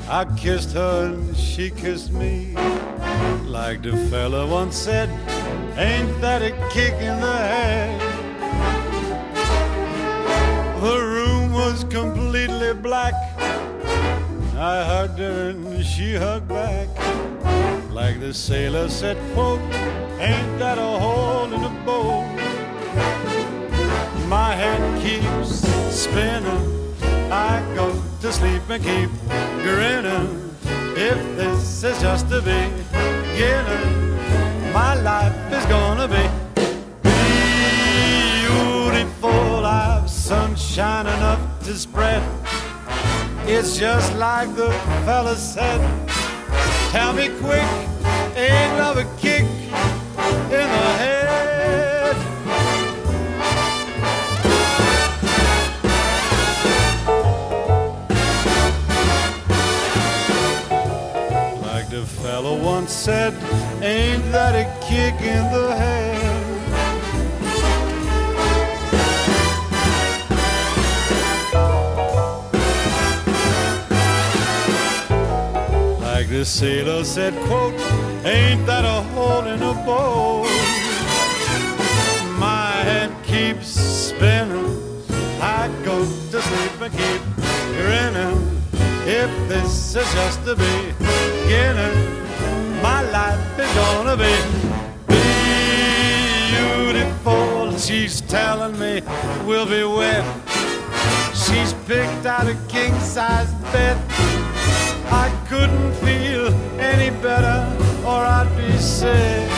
I kissed her and she kissed me. Like the fella once said, ain't that a kick in the head? The room was completely black. I hugged her and she hugged back. Like the sailor said, quote, ain't that a hole in the boat? My head keeps spinning. I go to sleep and keep grinning. If this is just the beginning, my life is gonna be beautiful. I've sunshine enough to spread. It's just like the fella said. Tell me quick, ain't love a kick in the head? Like the fella once said, ain't that a kick in the head? Like the sailor said, quote, ain't that a hole in a boat? My head keeps spinning. I go to sleep and keep grinning. If this is just the beginning, my life is gonna be beautiful. She's telling me we'll be wed. She's picked out a king-size bed. I couldn't feel any better or I'd be sick.